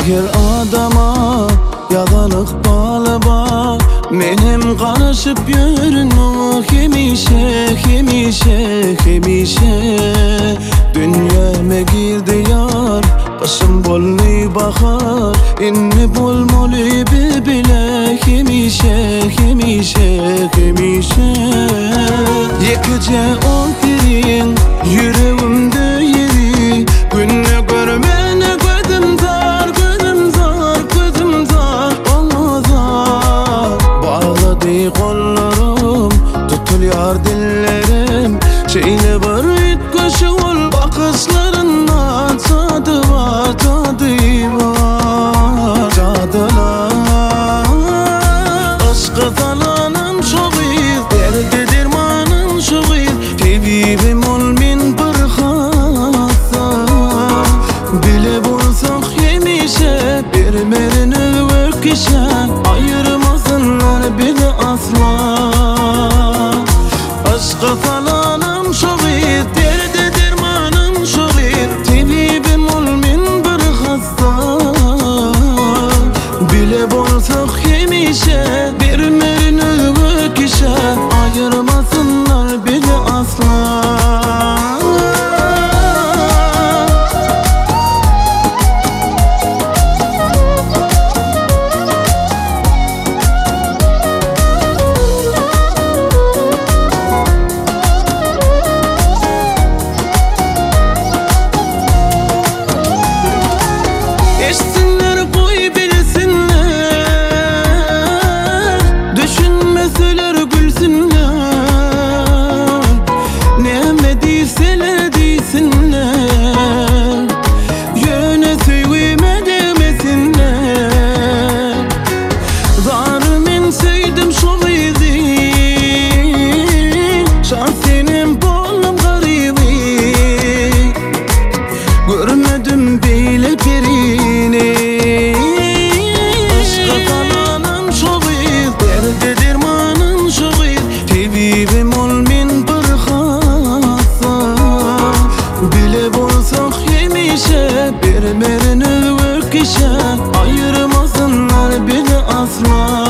Her adama yalanlık bağlı bak. Menem karışıp yürünüm hemişe, hemişe, hemişe. Dünyama girdi yar, başım bolly bahar. İnni bolmalı bile hemişe, hemişe, hemişe. Yekece otirin yüreğimde yeri. Günne görmene gözüm zar, gözüm zar, gözüm zar, Allah zar. Bağladı kollarım, tutul yar dillerim. Şeyle bir itkışı ol bakışlarından. Tadı var, tadı var, tadılar. Aşkı zalanım şoğir, derdi dermanım şoğir. Tebibim ol min bir hassa. Bile bulsak yemişe, bir merini öküşe. Ayırmasınlar bile asla. Aşkı zalanım şoğir, derdi dermanım şoğir. Tebibim ol min bir hassa. Bile bulsak yemişe, bir merini öküşe. Ayırmasınlar bile asla. Eşsinler koy bilsinler, düşünmeseler gülsünler. Ne deyseler deysinler, yöne söyleme demesinler. Zarımın sevdim şu bizi, şahsenim bolum garibi. Görmedim bile birini. Aşkı zalanım şoğir, derdi dermanım şoğir. Tebibim ol min bir hassa. Bile bulsak yemişe, bir merini öküşe. Ayırmasınlar bile asla.